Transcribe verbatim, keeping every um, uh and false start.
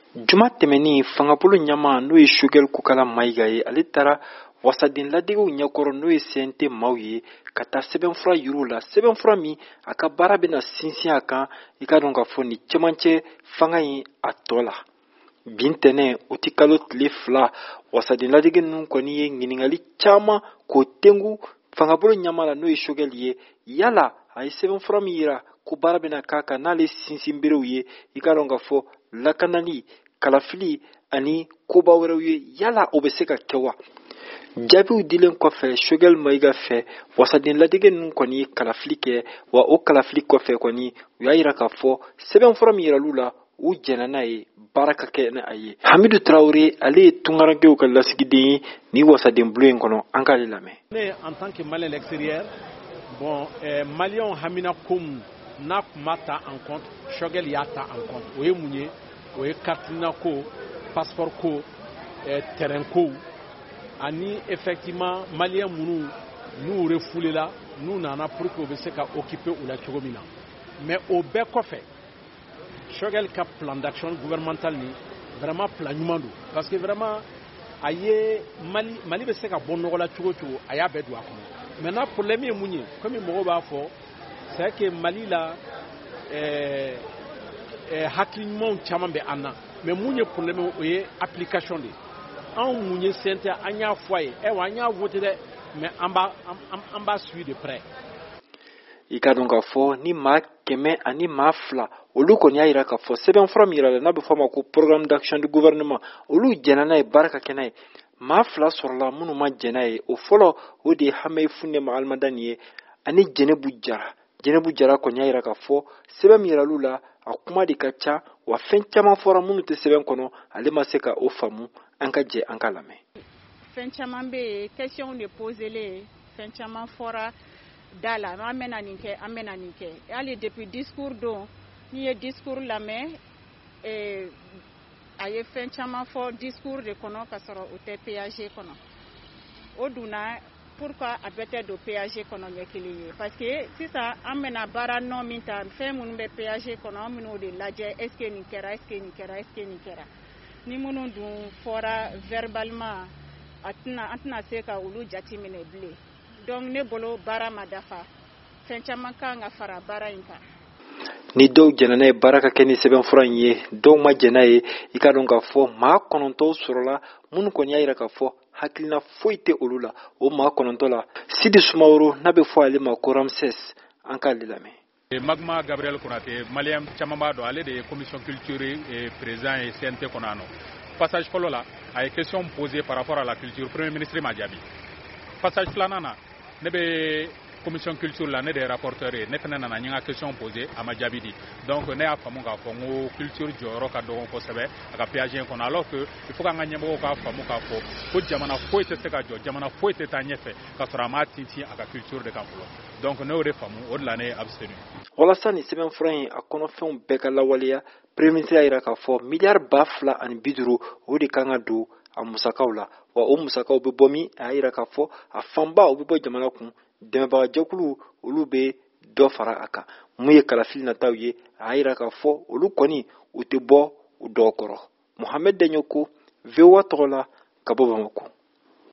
Juma tɛmɛni fangabolo ɲama n'o ye Choguel Kokala Mayiga ye ale taara wasaden ladegew ɲɛkɔrɔ n'o ye C N T maaw ye ka taa sɛbɛnfura yir'u la sɛbɛnfura min a ka baara bɛna sinsin a kan i ka dɔn ka fɔ ni cɛmancɛ fanga in a tɔ la bin tɛnɛ o ti kalo tile fila wasaden ladege ninnu kɔni ye ɲininkali caman k'o tengu fangabolo ɲama la n'o ye Choguel ye yala a ye sɛbɛnfura min yira ko baara bɛna k'a kan n'ale sinsin berew ye i ka dɔn ka fɔ lakanali kalafili ani koba wɛrɛw ye yala o bɛ se ka kɛ wa jaabiw dilen kɔfɛ Choguel Mayiga fɛ wasaden ladege ninnu kɔni ye kalafili kɛ wa o kalafili kɔfɛ kɔni u y'a yira k'a fɔ sɛbɛnfura min yiral'u la u jɛnna n'a ye baara ka kɛ ni a ye Hamidu Traoré ale ye tungarankew ka lasigiden ye ni wasaden bulo in kɔnɔ an k'ale lamɛn. Ne en tant que Malien extérieur bon eh, Malien hamina kom n'a kuma ta en compte Choguel y'a ta en compte o ye mun ye o ye carte ko passeport ko eh, terrain ko ani effectivement Malien munu n'u refoulé la n'u nana pour que o bɛ se ka occuper u la cogo min na mais o bɛɛ kɔfɛ Choguel ka plan d'action gouvernemental ni vraiment plan ɲuman don parce que vraiment a ye Mali Mali bɛ se ka bɔ nɔgɔ la cogo cogo a y'a bɛɛ don a kɔnɔ maintenant problème ye mun ye comme mɔgɔw b'a fɔ c'est que Mali la eh, eh, hakili ɲumanw caman bɛ an na mais mun ye problème o ye application de anw mun ye C N T an y'a fɔ a ye eh, an y'a voté dɛ mais an b'a an b'a suivi de près. I ka dɔn k'a fɔ ni maa kɛmɛ ani maa fila olu kɔni y'a yira k'a fɔ sɛbɛnfura min yira la n'a bɛ fɔ a ma ko programme d'action du gouvernement olu jɛnna n'a ye baara ka kɛ n'a ye maa fila sɔrɔla minnu ma jɛn n'a ye o fɔlɔ o de ye Hamayi Fundema Almadani ye ani Jɛnɛbu Jara Jɛnɛbu Jara kɔni y'a yira k'a fɔ sɛbɛn min yiral'u la a kuma de ka ca wa fɛn caman fɔra minnu tɛ sɛbɛn kɔnɔ ale ma se ka o faamu an ka jɛ an ka lamɛn. Fɛn caman bɛ yen question de poselen fɛn caman fɔra da la an bɛna nin kɛ an bɛna nin kɛ hali depuis discours don n'i ye discours lamɛn eh, a ye fɛn caman fɔ discours de kɔnɔ ka sɔrɔ o tɛ P A G kɔnɔ o dunna pourquoi a bɛɛ tɛ don P A G kɔnɔ ɲɛ kelen ye parce que sisan an bɛna baara nɔ min ta fɛn minnu bɛ P A G kɔnɔ an bɛna o de lajɛ est ce que nin kɛra est ce que nin kɛra est ce que nin kɛra ni minnu dun fɔra verbalement a tɛna an tɛna se ka olu jate minɛ bilen donc ne bolo baara ma dafa fɛn caman kan ka fara baara in kan. Ni dɔw jɛnna n'a ye baara ka kɛ ni sɛbɛnfura in ye dɔw ma jɛn n'a ye i ka dɔn k'a fɔ maa kɔnɔntɔw sɔrɔla minnu kɔni y'a yira k'a fɔ hakilina foyi tɛ olu la o maa kɔnɔntɔ la Sidi Sumaworo n'a bɛ fɔ ale ma ko Ramses an k'ale lamɛn. Magma Gabriel Konate Malien caman b'a dɔn ale de ye commission culture président ye C N T kɔnɔ yan nɔ passage fɔlɔ la a ye question posée par rapport à la culture premier ministre ma jaabi passage filanan na ne bɛ commission culture la ne de rapporteur ye ne fana nana n ye n ka question posée a ma jaabi di donc ne y'a faamu k'a fɔ n ko culture jɔyɔrɔ ka dɔgɔ kosɛbɛ a ka P A G kɔnɔ alors que il faut k'an ka ɲɛmɔgɔw k'a faamu k'a fɔ ko jamana foyi tɛ se ka jɔ jamana foyi tɛ taa ɲɛfɛ k'a sɔrɔ a m'a tintin a ka culture de kan fɔlɔ donc ne y'o de faamu o de la ne ye abstenu. Walasa ni sɛbɛnfura in a kɔnɔfɛnw bɛɛ ka lawaleya premier ministre y'a yira k'a fɔ miliyari ba fila ani bi duuru o de kan ka don a musakaw la wa o musakaw bɛ bɔ min a y'a yira k'a fɔ a fanba o bɛ bɔ jamana kun dɛmɛbagajɛkulu olu bɛ dɔ fara a kan mun ye kalafili nataw ye a y'a yira k'a fɔ olu kɔni u tɛ bɔ u dɔw kɔrɔ Mohamed Daɲoko V O A tɔgɔ la ka bɔ Bamako.